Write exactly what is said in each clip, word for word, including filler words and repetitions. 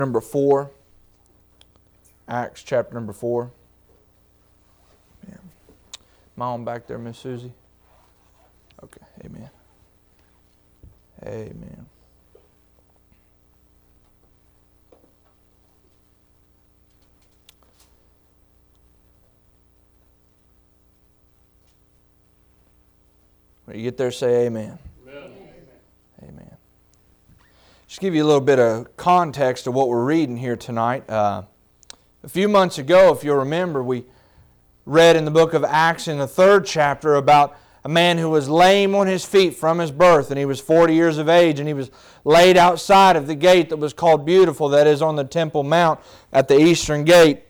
Number four. Acts chapter number four. Yeah. Am I on back there, Miss Susie? Okay, amen. Amen. When you get there, say amen. Amen. Amen. Just give you a little bit of context of what we're reading here tonight. Uh, a few months ago, if you'll remember, we read in the book of Acts in the third chapter about a man who was lame on his feet from his birth, and he was forty years of age, and he was laid outside of the gate that was called Beautiful, that is on the Temple Mount at the eastern gate.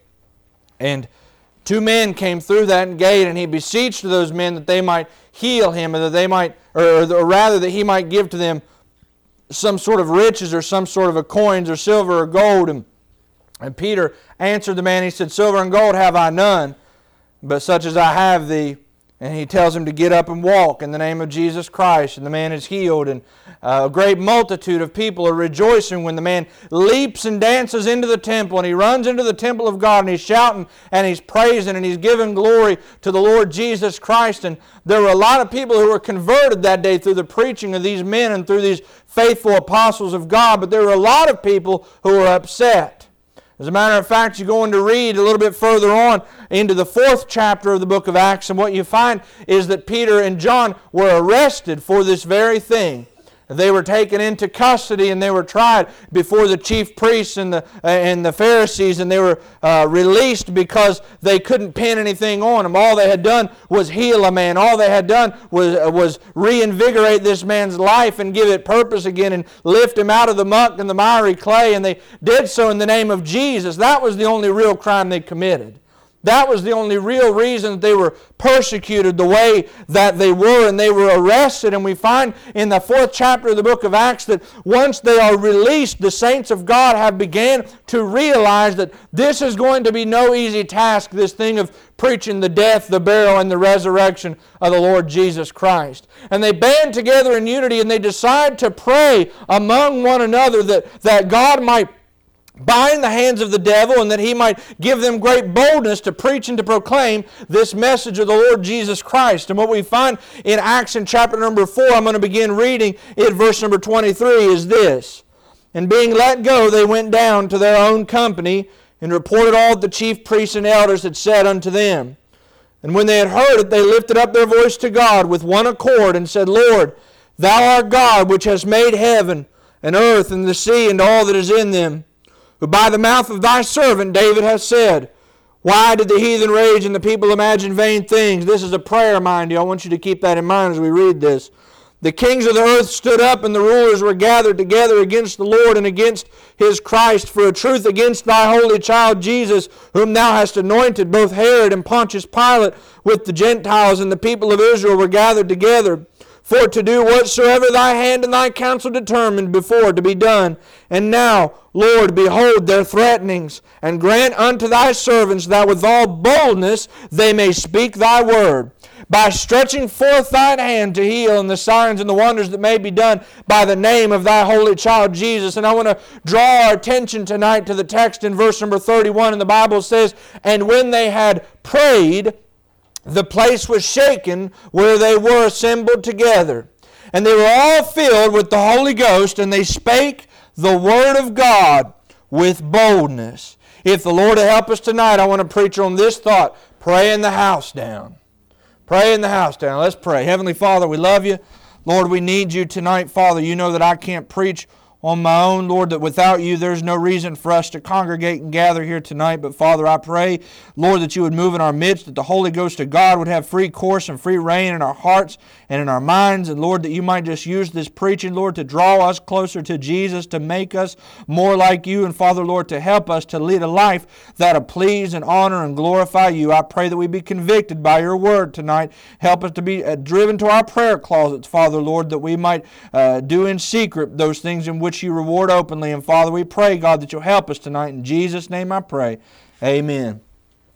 And two men came through that gate, and he beseeched those men that they might heal him, or that they might, or, or rather that he might give to them some sort of riches, or some sort of a coins, or silver, or gold. And, and Peter answered the man. He said, "Silver and gold have I none, but such as I have thee." And he tells him to get up and walk in the name of Jesus Christ. And the man is healed. And uh, a great multitude of people are rejoicing when the man leaps and dances into the temple. And he runs into the temple of God. And he's shouting and he's praising and he's giving glory to the Lord Jesus Christ. And there were a lot of people who were converted that day through the preaching of these men and through these faithful apostles of God. But there were a lot of people who were upset. As a matter of fact, you're going to read a little bit further on into the fourth chapter of the book of Acts, and what you find is that Peter and John were arrested for this very thing. They were taken into custody and they were tried before the chief priests and the, uh, and the Pharisees, and they were uh, released because they couldn't pin anything on them. All they had done was heal a man. All they had done was, uh, was reinvigorate this man's life and give it purpose again and lift him out of the muck and the miry clay, and they did so in the name of Jesus. That was the only real crime they committed. That was the only real reason that they were persecuted the way that they were, and they were arrested. And we find in the fourth chapter of the book of Acts that once they are released, the saints of God have began to realize that this is going to be no easy task, this thing of preaching the death, the burial, and the resurrection of the Lord Jesus Christ. And they band together in unity, and they decide to pray among one another that, that God might bind the hands of the devil, and that he might give them great boldness to preach and to proclaim this message of the Lord Jesus Christ. And what we find in Acts in chapter number four, I'm going to begin reading in verse number twenty-three, is this. "And being let go, they went down to their own company, and reported all that the chief priests and elders had said unto them. And when they had heard it, they lifted up their voice to God with one accord, and said, Lord, Thou art God, which hast made heaven, and earth, and the sea, and all that is in them, who by the mouth of thy servant David hath said, Why did the heathen rage and the people imagine vain things?" This is a prayer, mind you. I want you to keep that in mind as we read this. "The kings of the earth stood up, and the rulers were gathered together against the Lord and against his Christ, for a truth against thy holy child Jesus, whom thou hast anointed. Both Herod and Pontius Pilate with the Gentiles and the people of Israel were gathered together, for to do whatsoever thy hand and thy counsel determined before to be done. And now, Lord, behold their threatenings, and grant unto thy servants that with all boldness they may speak thy word, by stretching forth thine hand to heal, and the signs and the wonders that may be done by the name of thy holy child Jesus." And I want to draw our attention tonight to the text in verse number thirty-one, and the Bible says, "And when they had prayed, the place was shaken where they were assembled together. And they were all filled with the Holy Ghost, and they spake the word of God with boldness." If the Lord will help us tonight, I want to preach on this thought: praying the house down. Praying the house down. Let's pray. Heavenly Father, we love you. Lord, we need you tonight. Father, you know that I can't preach on my own, Lord, that without you there's no reason for us to congregate and gather here tonight. But Father, I pray, Lord, that you would move in our midst, that the Holy Ghost of God would have free course and free reign in our hearts and in our minds. And Lord, that you might just use this preaching, Lord, to draw us closer to Jesus, to make us more like you. And Father, Lord, to help us to lead a life that'll please and honor and glorify you. I pray that we be convicted by your word tonight. Help us to be uh, driven to our prayer closets, Father, Lord, that we might uh, do in secret those things in which you reward openly. And Father, we pray, God, that you'll help us tonight. In Jesus' name I pray. Amen.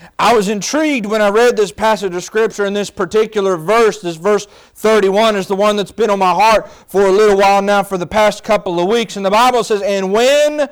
I was intrigued when I read this passage of Scripture in this particular verse. This verse thirty-one is the one that's been on my heart for a little while now, for the past couple of weeks. And the Bible says, and when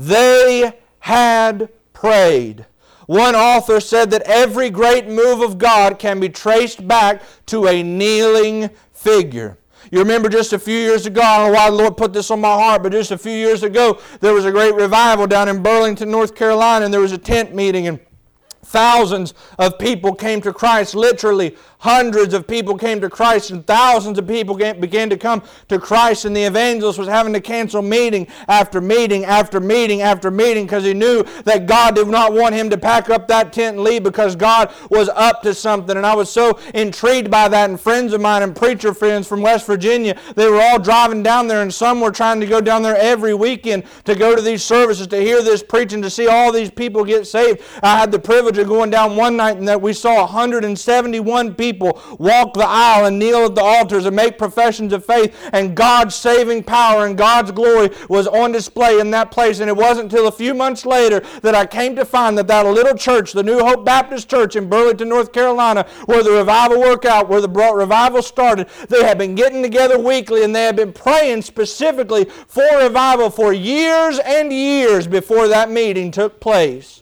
they had prayed. One author said that every great move of God can be traced back to a kneeling figure. You remember just a few years ago, I don't know why the Lord put this on my heart, but just a few years ago, there was a great revival down in Burlington, North Carolina, and there was a tent meeting, and thousands of people came to Christ. Literally, hundreds of people came to Christ, and thousands of people began to come to Christ. And the evangelist was having to cancel meeting after meeting after meeting after meeting because he knew that God did not want him to pack up that tent and leave, because God was up to something. And I was so intrigued by that. And friends of mine and preacher friends from West Virginia, they were all driving down there, and some were trying to go down there every weekend to go to these services, to hear this preaching, to see all these people get saved. I had the privilege of going down one night, and that we saw one hundred seventy-one people walk the aisle and kneel at the altars and make professions of faith, and God's saving power and God's glory was on display in that place. And it wasn't until a few months later that I came to find that that little church, the New Hope Baptist Church in Burlington, North Carolina, where the revival worked out, where the revival started, they had been getting together weekly, and they had been praying specifically for revival for years and years before that meeting took place.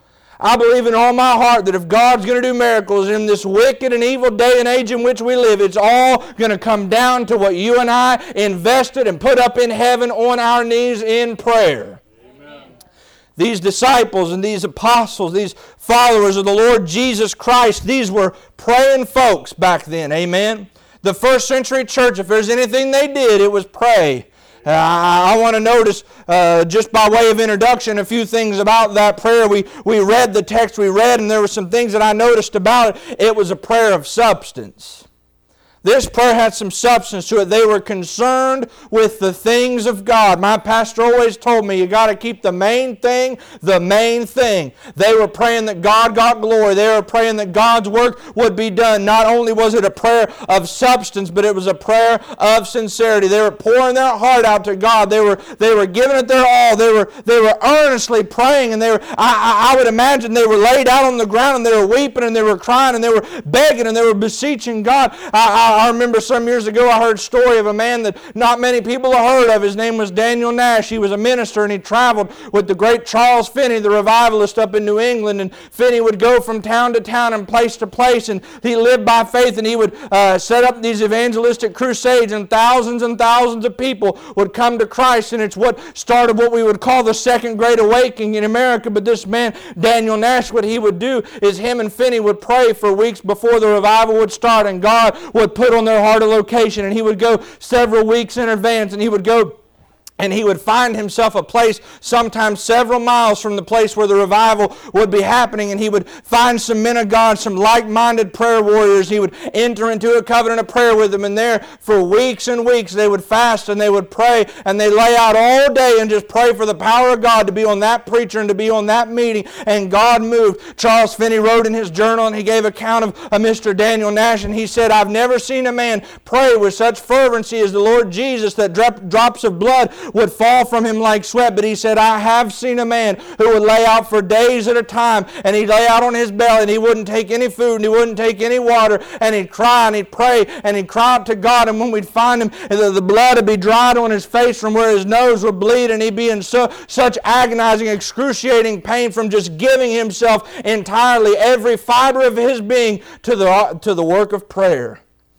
I believe in all my heart that if God's going to do miracles in this wicked and evil day and age in which we live, it's all going to come down to what you and I invested and put up in heaven on our knees in prayer. Amen. These disciples and these apostles, these followers of the Lord Jesus Christ, these were praying folks back then. Amen. The first century church, if there's anything they did, it was pray. Uh, I want to notice, uh, just by way of introduction, a few things about that prayer. We, we read the text we read, and there were some things that I noticed about it. It was a prayer of substance. This prayer had some substance to it. They were concerned with the things of God. My pastor always told me, you got to keep the main thing the main thing. They were praying that God got glory. They were praying that God's work would be done. Not only was it a prayer of substance, but it was a prayer of sincerity. They were pouring their heart out to God. They were they were giving it their all. They were they were earnestly praying, and they were I, I would imagine they were laid out on the ground, and they were weeping, and they were crying, and they were begging, and they were beseeching God. I, I I remember some years ago I heard a story of a man that not many people have heard of. His name was Daniel Nash. He was a minister, and he traveled with the great Charles Finney, the revivalist up in New England. And Finney would go from town to town and place to place, and he lived by faith, and he would uh, set up these evangelistic crusades, and thousands and thousands of people would come to Christ. And it's what started what we would call the Second Great Awakening in America. But this man, Daniel Nash, what he would do is him and Finney would pray for weeks before the revival would start, and God would put on their heart a location, and he would go several weeks in advance, and he would go and he would find himself a place sometimes several miles from the place where the revival would be happening, and he would find some men of God, some like-minded prayer warriors. He would enter into a covenant of prayer with them, and there for weeks and weeks they would fast and they would pray, and they lay out all day and just pray for the power of God to be on that preacher and to be on that meeting, and God moved. Charles Finney wrote in his journal, and he gave account of uh, Mister Daniel Nash, and he said, "I've never seen a man pray with such fervency as the Lord Jesus that drop, drops of blood would fall from him like sweat." But he said, "I have seen a man who would lay out for days at a time, and he'd lay out on his belly, and he wouldn't take any food, and he wouldn't take any water, and he'd cry, and he'd pray, and he'd cry out to God, and when we'd find him, the, the blood would be dried on his face from where his nose would bleed, and he'd be in so, such agonizing, excruciating pain from just giving himself entirely, every fiber of his being, to the, to the work of prayer."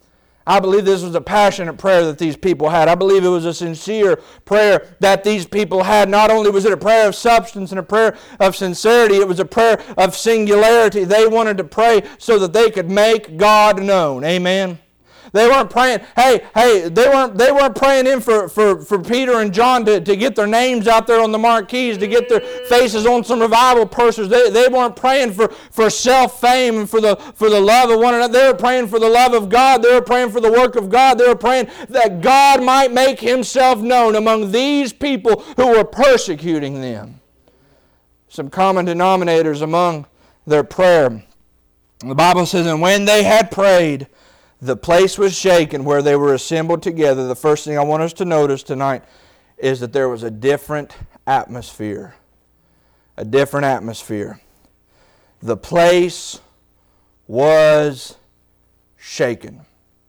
I believe this was a passionate prayer that these people had. I believe it was a sincere prayer that these people had. Not only was it a prayer of substance and a prayer of sincerity, it was a prayer of singularity. They wanted to pray so that they could make God known. Amen. They weren't praying, hey, hey, they weren't they weren't praying in for, for, for Peter and John to, to get their names out there on the marquees, to get their faces on some revival posters. They, they weren't praying for, for self-fame and for the for the love of one another. They were praying for the love of God. They were praying for the work of God. They were praying that God might make himself known among these people who were persecuting them. Some common denominators among their prayer. The Bible says, "And when they had prayed, the place was shaken where they were assembled together." The first thing I want us to notice tonight is that there was a different atmosphere. A different atmosphere. the place was shaken.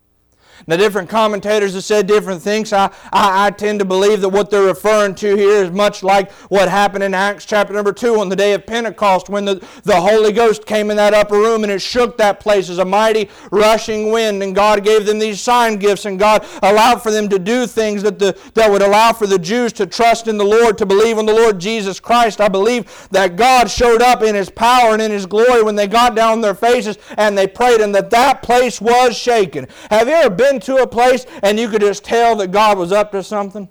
Now, different commentators have said different things. I, I, I tend to believe that what they're referring to here is much like what happened in Acts chapter number two on the day of Pentecost when the, the Holy Ghost came in that upper room and it shook that place as a mighty rushing wind, and God gave them these sign gifts, and God allowed for them to do things that, the, that would allow for the Jews to trust in the Lord, to believe in the Lord Jesus Christ. I believe that God showed up in His power and in His glory when they got down on their faces and they prayed, and that that place was shaken. Have you ever been to a place and you could just tell that God was up to something?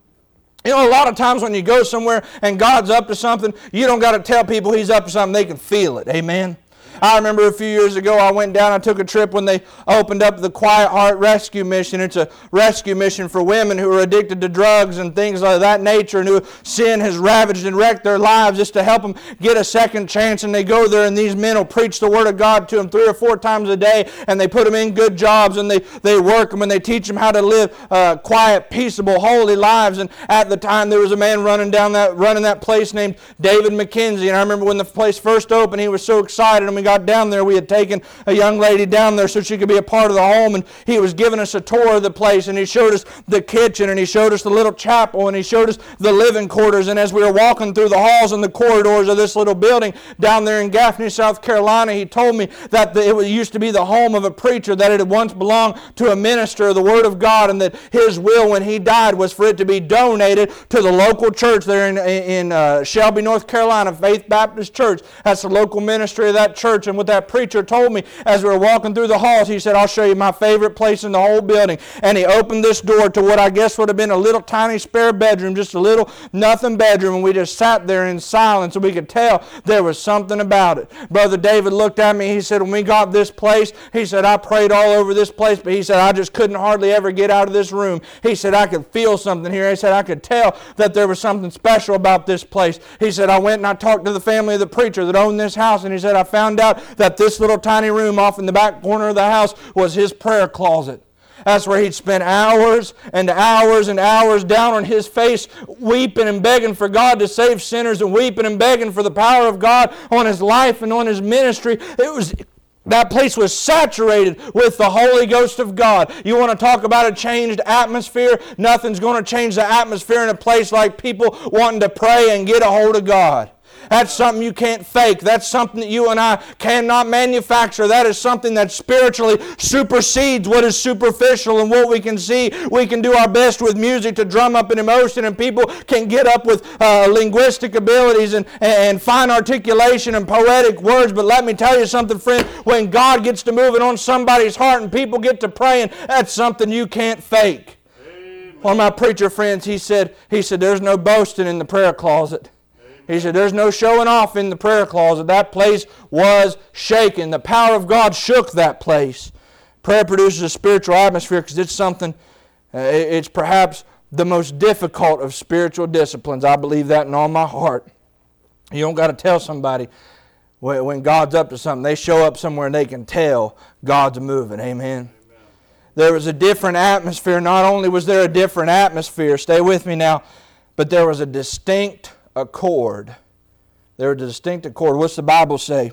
You know, a lot of times when you go somewhere and God's up to something, you don't got to tell people He's up to something. They can feel it. Amen? I remember a few years ago I went down, I took a trip when they opened up the Quiet Heart Rescue Mission. It's a rescue mission for women who are addicted to drugs and things of that nature, and who sin has ravaged and wrecked their lives, just to help them get a second chance. And they go there, and these men will preach the Word of God to them three or four times a day, and they put them in good jobs, and they, they work them, and they teach them how to live uh, quiet, peaceable, holy lives. And at the time there was a man running down that running that place named David McKenzie, and I remember when the place first opened, he was so excited, and we got down there, we had taken a young lady down there so she could be a part of the home, and he was giving us a tour of the place, and he showed us the kitchen, and he showed us the little chapel, and he showed us the living quarters. And as we were walking through the halls and the corridors of this little building down there in Gaffney, South Carolina, he told me that it used to be the home of a preacher, that it had once belonged to a minister of the Word of God, and that his will when he died was for it to be donated to the local church there in, in uh, Shelby, North Carolina, Faith Baptist Church. That's the local ministry of that church. And what that preacher told me as we were walking through the halls, he said, "I'll show you my favorite place in the whole building." And he opened this door to what I guess would have been a little tiny spare bedroom, just a little nothing bedroom, and we just sat there in silence, and we could tell there was something about it. Brother David looked at me, he said, when we got this place, he said, I prayed all over this place, but he said, I just couldn't hardly ever get out of this room. He said, I could feel something here. He said, I could tell that there was something special about this place. He said, I went and I talked to the family of the preacher that owned this house, and he said, I found out that this little tiny room off in the back corner of the house was his prayer closet. That's where he'd spend hours and hours and hours down on his face weeping and begging for God to save sinners, and weeping and begging for the power of God on his life and on his ministry. It was That place was saturated with the Holy Ghost of God. You want to talk about a changed atmosphere? Nothing's going to change the atmosphere in a place like people wanting to pray and get a hold of God. That's something you can't fake. That's something that you and I cannot manufacture. That is something that spiritually supersedes what is superficial and what we can see. We can do our best with music to drum up an emotion, and people can get up with uh, linguistic abilities and, and fine articulation and poetic words. But let me tell you something, friend. When God gets to moving on somebody's heart and people get to praying, that's something you can't fake. Amen. One of my preacher friends, he said, he said, there's no boasting in the prayer closet. He said, there's no showing off in the prayer closet. That place was shaken. The power of God shook that place. Prayer produces a spiritual atmosphere because it's something, uh, it's perhaps the most difficult of spiritual disciplines. I believe that in all my heart. You don't got to tell somebody when God's up to something. They show up somewhere and they can tell God's moving. Amen. Amen. There was a different atmosphere. Not only was there a different atmosphere, stay with me now, but there was a distinct accord. There was a distinct accord. What's the Bible say?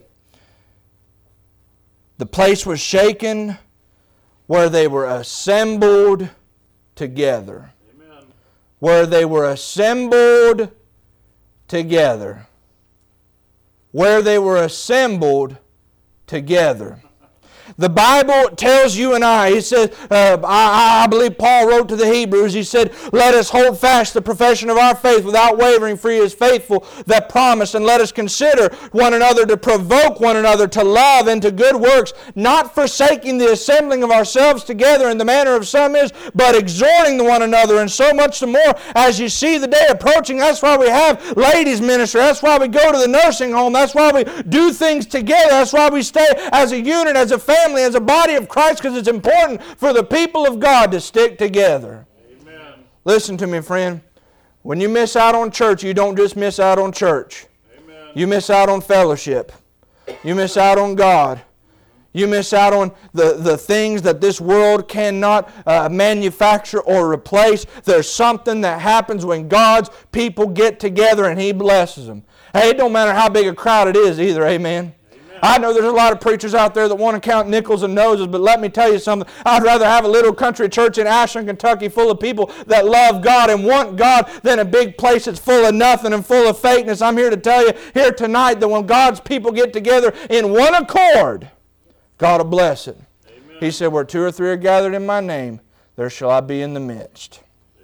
The place was shaken where they were assembled together. Amen. Where they were assembled together. Where they were assembled together. The Bible tells you and I, he said, uh, I, I believe Paul wrote to the Hebrews, he said, let us hold fast the profession of our faith without wavering, for he is faithful that promised, and let us consider one another to provoke one another to love and to good works, not forsaking the assembling of ourselves together in the manner of some is, but exhorting one another, and so much the more as you see the day approaching. That's why we have ladies ministry. That's why we go to the nursing home. That's why we do things together. That's why we stay as a unit, as a family, as a body of Christ, because it's important for the people of God to stick together. Amen. Listen to me, friend. When you miss out on church, you don't just miss out on church. Amen. You miss out on fellowship. You miss out on God. You miss out on the, the things that this world cannot uh, manufacture or replace. There's something that happens when God's people get together and He blesses them. Hey, it don't matter how big a crowd it is either, amen? I know there's a lot of preachers out there that want to count nickels and noses, but let me tell you something. I'd rather have a little country church in Ashland, Kentucky full of people that love God and want God than a big place that's full of nothing and full of fakeness. I'm here to tell you here tonight that when God's people get together in one accord, God will bless it. Amen. He said, where two or three are gathered in my name, there shall I be in the midst.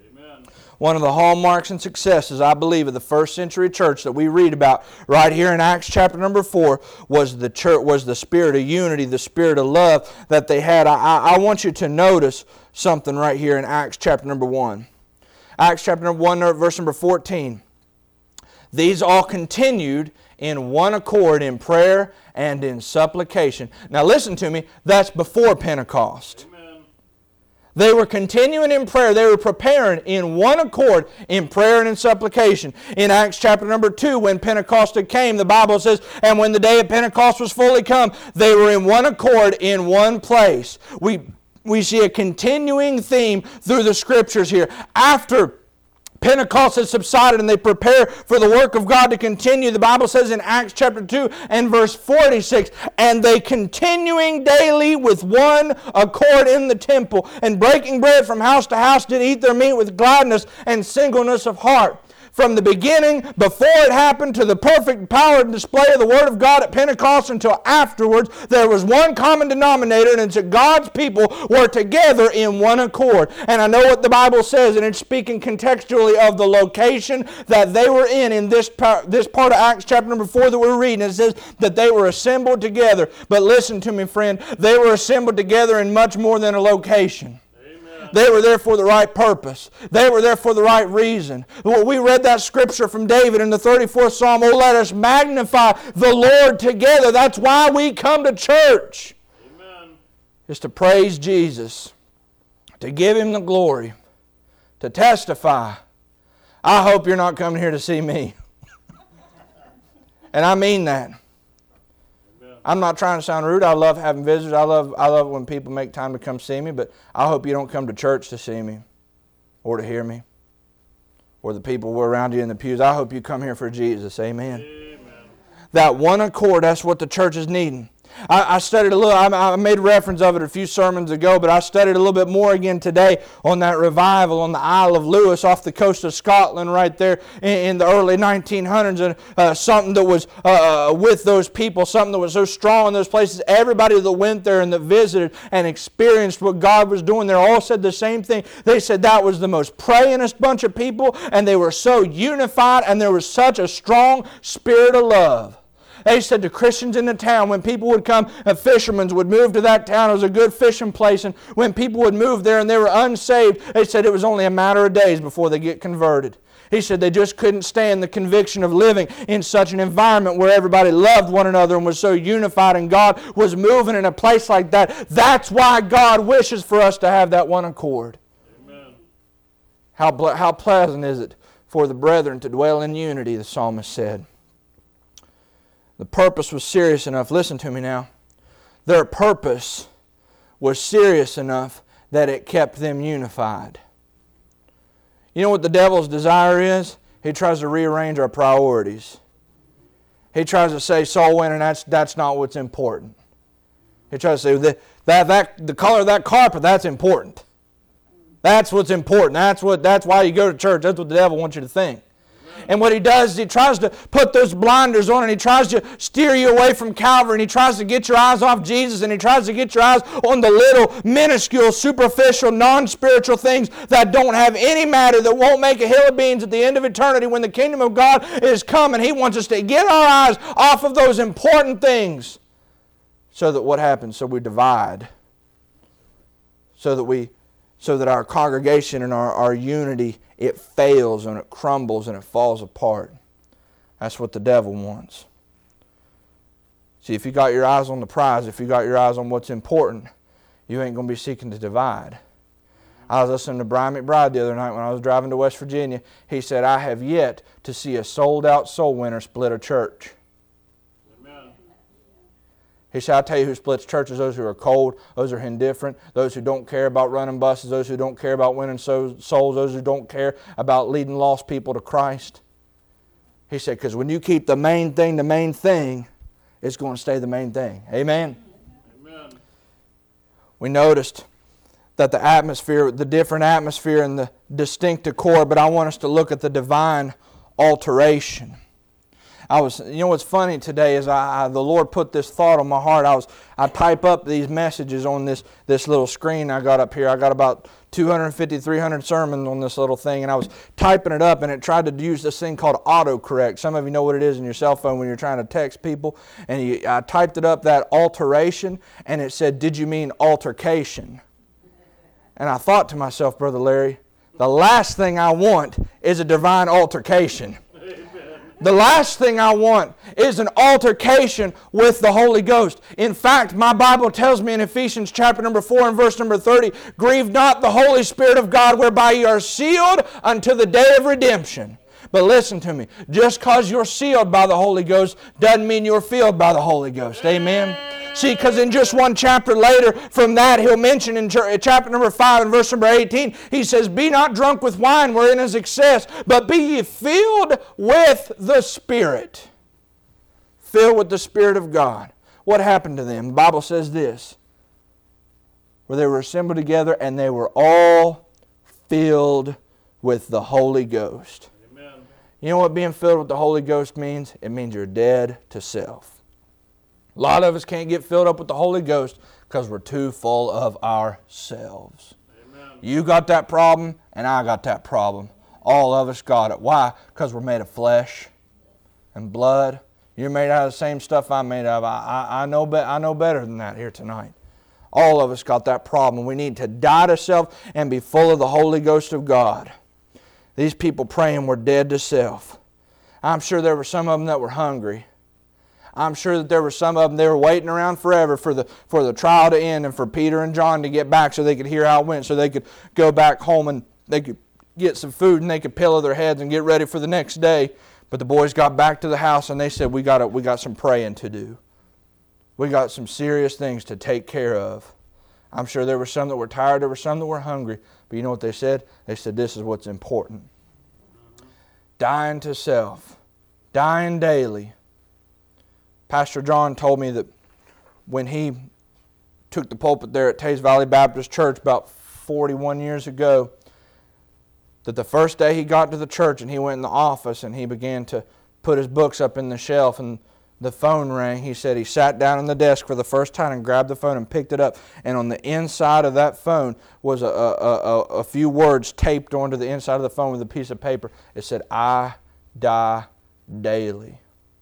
One of the hallmarks and successes, I believe, of the first century church that we read about right here in Acts chapter number four was the church, was the spirit of unity, the spirit of love that they had. I, I want you to notice something right here in Acts chapter number one. Acts chapter number one, verse number fourteen. These all continued in one accord in prayer and in supplication. Now listen to me, that's before Pentecost. Amen. They were continuing in prayer. They were preparing in one accord in prayer and in supplication. In Acts chapter number two, when Pentecost had came, the Bible says, and when the day of Pentecost was fully come, they were in one accord in one place. We, we see a continuing theme through the Scriptures here. After Pentecost has subsided and they prepare for the work of God to continue, the Bible says in Acts chapter two and verse forty-six, and they continuing daily with one accord in the temple, and breaking bread from house to house did eat their meat with gladness and singleness of heart. From the beginning, before it happened, to the perfect power and display of the Word of God at Pentecost until afterwards, there was one common denominator, and it's that God's people were together in one accord. And I know what the Bible says, and it's speaking contextually of the location that they were in in this part, this part of Acts chapter number four that we're reading. It says that they were assembled together. But listen to me, friend, they were assembled together in much more than a location. They were there for the right purpose. They were there for the right reason. Well, we read that scripture from David in the thirty-fourth Psalm, oh, let us magnify the Lord together. That's why we come to church. Amen. Is to praise Jesus, to give Him the glory, to testify. I hope you're not coming here to see me. And I mean that. I'm not trying to sound rude. I love having visitors. I love I love when people make time to come see me, but I hope you don't come to church to see me or to hear me or the people who are around you in the pews. I hope you come here for Jesus. Amen. Amen. That one accord, that's what the church is needing. I, I studied a little, I, I made reference of it a few sermons ago, but I studied a little bit more again today on that revival on the Isle of Lewis off the coast of Scotland right there in, in the early nineteen hundreds, and uh, something that was uh, with those people, something that was so strong in those places. Everybody that went there and that visited and experienced what God was doing there all said the same thing. They said that was the most prayingest bunch of people, and they were so unified, and there was such a strong spirit of love. They said to Christians in the town, when people would come, uh, fishermen would move to that town. It was a good fishing place. And when people would move there and they were unsaved, they said it was only a matter of days before they get converted. He said they just couldn't stand the conviction of living in such an environment where everybody loved one another and was so unified, and God was moving in a place like that. That's why God wishes for us to have that one accord. Amen. How, ble- how pleasant is it for the brethren to dwell in unity, the psalmist said. The purpose was serious enough. Listen to me now. Their purpose was serious enough that it kept them unified. You know what the devil's desire is? He tries to rearrange our priorities. He tries to say soul winning, that's, that's not what's important. He tries to say that, that, that the color of that carpet, that's important. That's what's important. That's, what, that's why you go to church. That's what the devil wants you to think. And what he does is he tries to put those blinders on, and he tries to steer you away from Calvary, and he tries to get your eyes off Jesus, and he tries to get your eyes on the little, minuscule, superficial, non-spiritual things that don't have any matter, that won't make a hill of beans at the end of eternity when the kingdom of God is coming. He wants us to get our eyes off of those important things so that what happens? So we divide. So that we So that our congregation and our, our unity, it fails and it crumbles and it falls apart. That's what the devil wants. See, if you got your eyes on the prize, if you got your eyes on what's important, you ain't going to be seeking to divide. I was listening to Brian McBride the other night when I was driving to West Virginia. He said, I have yet to see a sold-out soul winner split a church. He said, I'll tell you who splits churches, those who are cold, those who are indifferent, those who don't care about running buses, those who don't care about winning souls, those who don't care about leading lost people to Christ. He said, because when you keep the main thing the main thing, it's going to stay the main thing. Amen? Amen. We noticed that the atmosphere, the different atmosphere and the distinct accord, but I want us to look at the divine alteration. I was, you know what's funny today is I, I the Lord put this thought on my heart. I was, I type up these messages on this this little screen I got up here. I got about two hundred fifty, three hundred sermons on this little thing, and I was typing it up, and it tried to use this thing called autocorrect. Some of you know what it is in your cell phone when you're trying to text people, and you, I typed it up, that alteration, and it said, "Did you mean altercation?" And I thought to myself, Brother Larry, the last thing I want is a divine altercation. The last thing I want is an altercation with the Holy Ghost. In fact, my Bible tells me in Ephesians chapter number four and verse number thirty, "Grieve not the Holy Spirit of God, whereby ye are sealed unto the day of redemption." But listen to me, just because you're sealed by the Holy Ghost doesn't mean you're filled by the Holy Ghost. Amen? See, because in just one chapter later from that, he'll mention in chapter number five and verse number eighteen, he says, "Be not drunk with wine wherein is excess, but be ye filled with the Spirit." Filled with the Spirit of God. What happened to them? The Bible says this, where they were assembled together and they were all filled with the Holy Ghost. Amen. You know what being filled with the Holy Ghost means? It means you're dead to self. A lot of us can't get filled up with the Holy Ghost because we're too full of ourselves. Amen. You got that problem, and I got that problem. All of us got it. Why? Because we're made of flesh and blood. You're made out of the same stuff I'm made of. I, I, I, know, be, I know better than that here tonight. All of us got that problem. We need to die to self and be full of the Holy Ghost of God. These people praying were dead to self. I'm sure there were some of them that were hungry. I'm sure that there were some of them, they were waiting around forever for the for the trial to end and for Peter and John to get back so they could hear how it went, so they could go back home and they could get some food and they could pillow their heads and get ready for the next day. But the boys got back to the house and they said, we got we got some praying to do. We got some serious things to take care of. I'm sure there were some that were tired, there were some that were hungry. But you know what they said? They said, this is what's important. Dying to self. Dying daily. Pastor John told me that when he took the pulpit there at Tays Valley Baptist Church about forty-one years ago, that the first day he got to the church and he went in the office and he began to put his books up in the shelf and the phone rang. He said he sat down on the desk for the first time and grabbed the phone and picked it up. And on the inside of that phone was a, a, a, a few words taped onto the inside of the phone with a piece of paper. It said, "I die daily."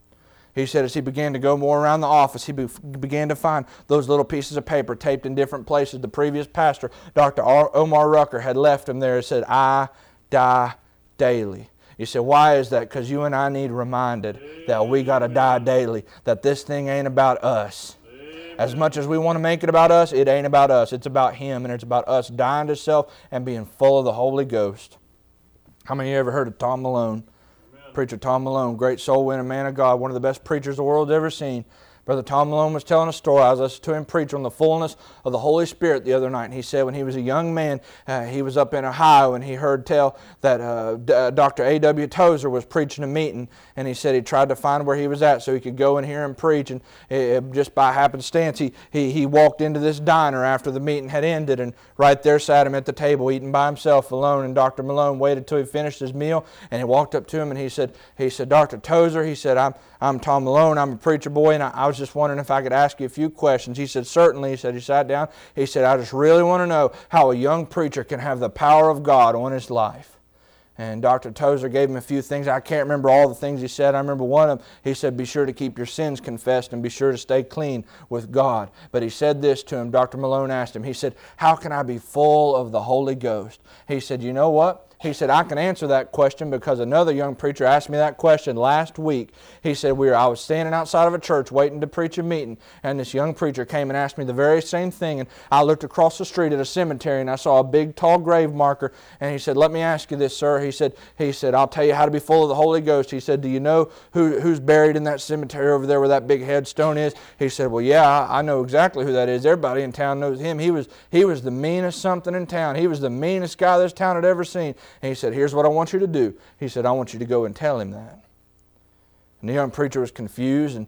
He said as he began to go more around the office, he be, began to find those little pieces of paper taped in different places. The previous pastor, Doctor Omar Rucker, had left him there. It said, "I die daily." You say, why is that? Because you and I need reminded that we got to die daily, that this thing ain't about us. As much as we want to make it about us, it ain't about us. It's about Him, and it's about us dying to self and being full of the Holy Ghost. How many of you ever heard of Tom Malone? Amen. Preacher Tom Malone, great soul-winning man of God, one of the best preachers the world's ever seen. Brother Tom Malone was telling a story. I was listening to him preach on the fullness of the Holy Spirit the other night. And he said when he was a young man, uh, he was up in Ohio and he heard tell that uh, D- uh, Doctor A W Tozer was preaching a meeting. And he said he tried to find where he was at so he could go and hear him preach. And it, just by happenstance, he, he, he walked into this diner after the meeting had ended. And right there sat him at the table eating by himself alone. And Doctor Malone waited till he finished his meal. And he walked up to him and he said, he said, "Doctor Tozer," he said, I'm, I'm Tom Malone. I'm a preacher boy. And I, I was just wondering if I could ask you a few questions. He said, "Certainly." He said, he sat down. He said, "I just really want to know how a young preacher can have the power of God on his life." And Doctor Tozer gave him a few things. I can't remember all the things he said. I remember one of them. He said, "Be sure to keep your sins confessed and be sure to stay clean with God." But he said this to him. Doctor Malone asked him, he said, "How can I be full of the Holy Ghost?" He said, "You know what?" He said, "I can answer that question because another young preacher asked me that question last week." He said, we were, I was standing outside of a church waiting to preach a meeting, and this young preacher came and asked me the very same thing. And I looked across the street at a cemetery, and I saw a big, tall grave marker. And he said, "Let me ask you this, sir." He said, he said, "I'll tell you how to be full of the Holy Ghost." He said, "Do you know who, who's buried in that cemetery over there where that big headstone is?" He said, "Well, yeah, I, I know exactly who that is. Everybody in town knows him. He was, he was the meanest something in town. He was the meanest guy this town had ever seen." And he said, "Here's what I want you to do." He said, "I want you to go and tell him that." And the young preacher was confused, and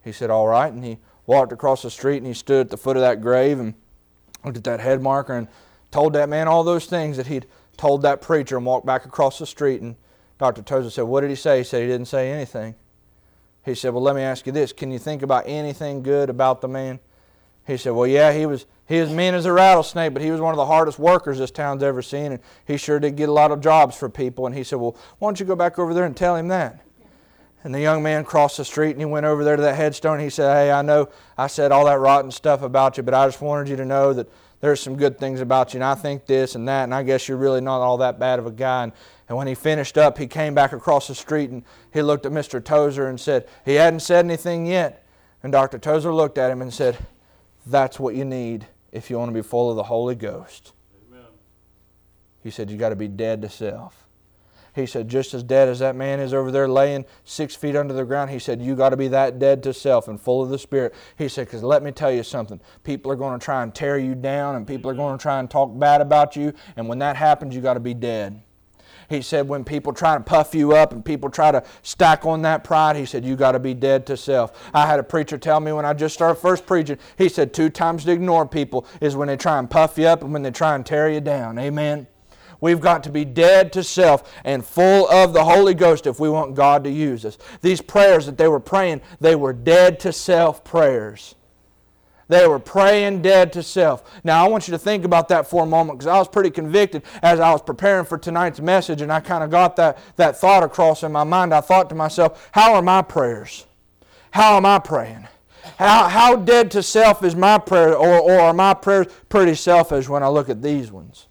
He said, all right. And he walked across the street and he stood at the foot of that grave and looked at that head marker and told that man all those things that he'd told that preacher, and walked back across the street. And Doctor Tozer said, what did he say? He said he didn't say anything. He said, well, let me ask you this. Can you think about anything good about the man? He said, well, yeah, he was he was mean as a rattlesnake, but he was one of the hardest workers this town's ever seen, and he sure did get a lot of jobs for people. And he said, well, why don't you go back over there and tell him that? And the young man crossed the street and he went over there to that headstone and he said, hey, I know I said all that rotten stuff about you, but I just wanted you to know that there's some good things about you, and I think this and that, and I guess you're really not all that bad of a guy. And, and when he finished up, he came back across the street and he looked at Mister Tozer and said, he hadn't said anything yet. And Doctor Tozer looked at him and said, that's what you need if you want to be full of the Holy Ghost. Amen. He said, you got to be dead to self. He said, just as dead as that man is over there laying six feet under the ground, he said, you got to be that dead to self and full of the Spirit. He said, because let me tell you something. People are going to try and tear you down, and people are going to try and talk bad about you, and when that happens, you got to be dead. He said, when people try to puff you up and people try to stack on that pride, he said, you got to be dead to self. I had a preacher tell me when I just started first preaching, he said, two times to ignore people is when they try and puff you up and when they try and tear you down. Amen. We've got to be dead to self and full of the Holy Ghost if we want God to use us. These prayers that they were praying, they were dead to self prayers. They were praying dead to self. Now I want you to think about that for a moment, because I was pretty convicted as I was preparing for tonight's message, and I kind of got that, that thought across in my mind. I thought to myself, how are my prayers? How am I praying? How, how dead to self is my prayer, or, or are my prayers pretty selfish when I look at these ones?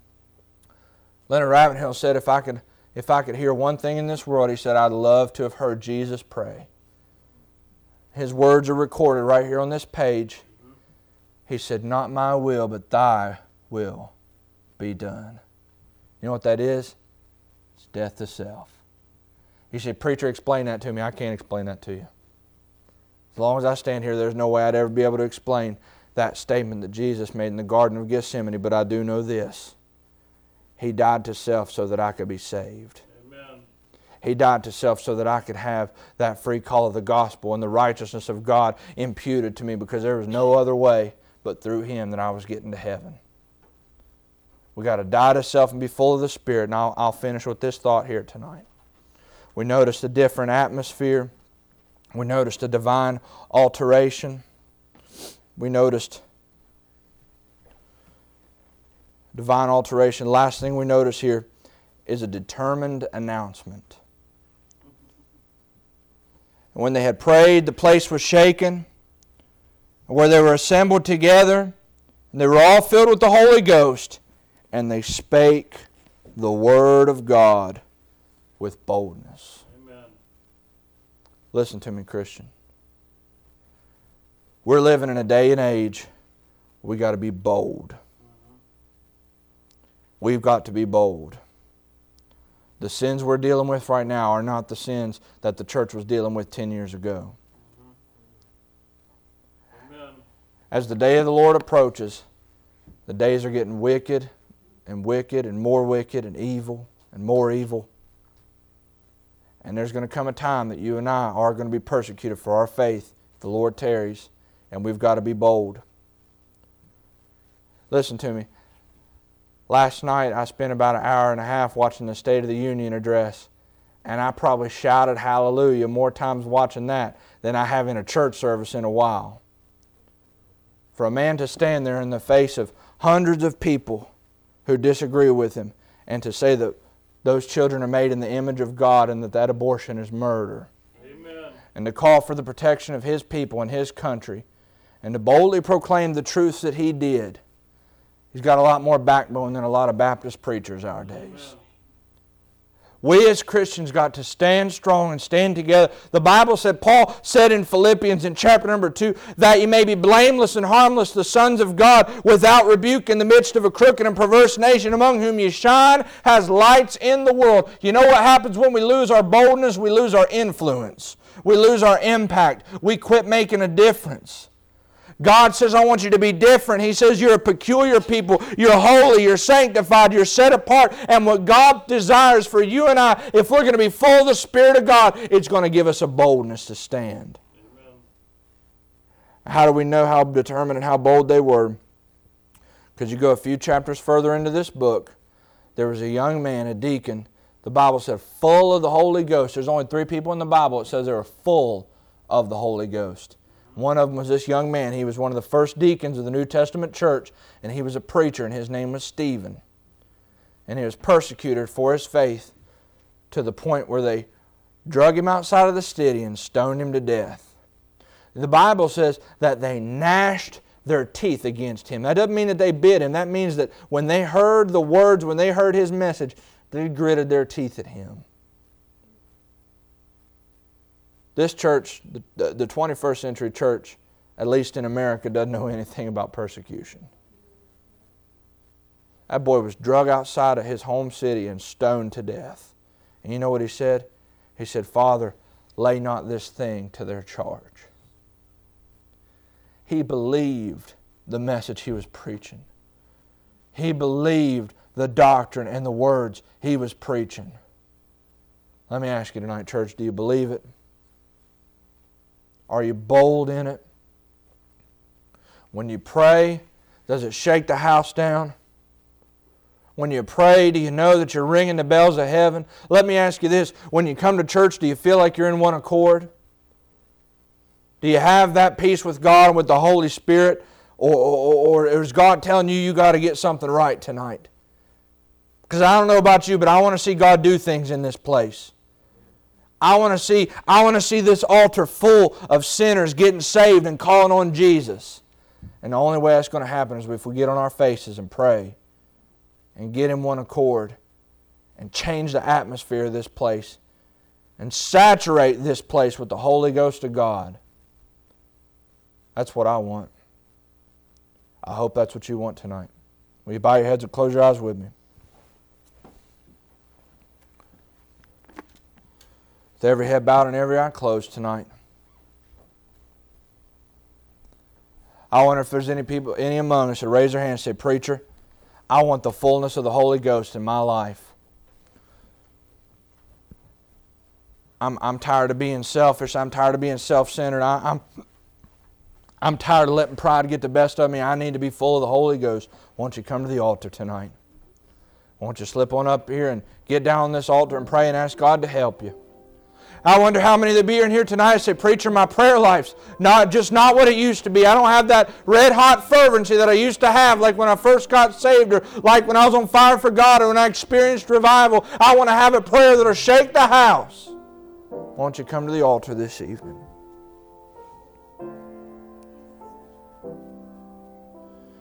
Leonard Ravenhill said, if I could if I could hear one thing in this world, he said, I'd love to have heard Jesus pray. His words are recorded right here on this page. He said, not my will, but thy will be done. You know what that is? It's death to self. You said, preacher, explain that to me. I can't explain that to you. As long as I stand here, there's no way I'd ever be able to explain that statement that Jesus made in the Garden of Gethsemane, but I do know this. He died to self so that I could be saved. Amen. He died to self so that I could have that free call of the gospel and the righteousness of God imputed to me, because there was no other way but through Him that I was getting to heaven. We got to die to self and be full of the Spirit. And I'll, I'll finish with this thought here tonight. We noticed a different atmosphere. We noticed a divine alteration. We noticed divine alteration. Last thing we notice here is a determined announcement. And when they had prayed, the place was shaken, where they were assembled together, and they were all filled with the Holy Ghost, and they spake the word of God with boldness. Amen. Listen to me, Christian. We're living in a day and age where we got to be bold. We've got to be bold. The sins we're dealing with right now are not the sins that the church was dealing with ten years ago. Amen. As the day of the Lord approaches, the days are getting wicked and wicked and more wicked and evil and more evil. And there's going to come a time that you and I are going to be persecuted for our faith if the Lord tarries, and we've got to be bold. Listen to me. Last night I spent about an hour and a half watching the State of the Union address, and I probably shouted hallelujah more times watching that than I have in a church service in a while. For a man to stand there in the face of hundreds of people who disagree with him and to say that those children are made in the image of God and that that abortion is murder. Amen. And to call for the protection of His people and His country, and to boldly proclaim the truths that he did. He's got a lot more backbone than a lot of Baptist preachers nowadays. Amen. We as Christians got to stand strong and stand together. The Bible said, Paul said in Philippians in chapter number two, that you may be blameless and harmless, the sons of God, without rebuke in the midst of a crooked and perverse nation, among whom you shine as lights in the world. You know what happens when we lose our boldness? We lose our influence. We lose our impact. We quit making a difference. God says, I want you to be different. He says, you're a peculiar people. You're holy. You're sanctified. You're set apart. And what God desires for you and I, if we're going to be full of the Spirit of God, it's going to give us a boldness to stand. Amen. How do we know how determined and how bold they were? Because you go a few chapters further into this book, there was a young man, a deacon, the Bible said, full of the Holy Ghost. There's only three people in the Bible that says they were full of the Holy Ghost. One of them was this young man. He was one of the first deacons of the New Testament church, and he was a preacher, and his name was Stephen. And he was persecuted for his faith to the point where they drug him outside of the city and stoned him to death. The Bible says that they gnashed their teeth against him. That doesn't mean that they bit him. That means that when they heard the words, when they heard his message, they gritted their teeth at him. This church, the, the twenty-first century church, at least in America, doesn't know anything about persecution. That boy was drug outside of his home city and stoned to death. And you know what he said? He said, Father, lay not this thing to their charge. He believed the message he was preaching. He believed the doctrine and the words he was preaching. Let me ask you tonight, church, do you believe it? Are you bold in it? When you pray, does it shake the house down? When you pray, do you know that you're ringing the bells of heaven? Let me ask you this. When you come to church, do you feel like you're in one accord? Do you have that peace with God and with the Holy Spirit? Or, or, or is God telling you you got to get something right tonight? Because I don't know about you, but I want to see God do things in this place. I want to see, I want to see this altar full of sinners getting saved and calling on Jesus. And the only way that's going to happen is if we get on our faces and pray and get in one accord and change the atmosphere of this place and saturate this place with the Holy Ghost of God. That's what I want. I hope that's what you want tonight. Will you bow your heads and close your eyes with me? With every head bowed and every eye closed tonight. I wonder if there's any people, any among us that raise their hand and say, Preacher, I want the fullness of the Holy Ghost in my life. I'm, I'm tired of being selfish. I'm tired of being self-centered. I, I'm, I'm tired of letting pride get the best of me. I need to be full of the Holy Ghost. Won't you come to the altar tonight? Won't you slip on up here and get down on this altar and pray and ask God to help you? I wonder how many that be in here tonight say, Preacher, my prayer life's not just not what it used to be. I don't have that red-hot fervency that I used to have like when I first got saved or like when I was on fire for God or when I experienced revival. I want to have a prayer that'll shake the house. Won't you come to the altar this evening?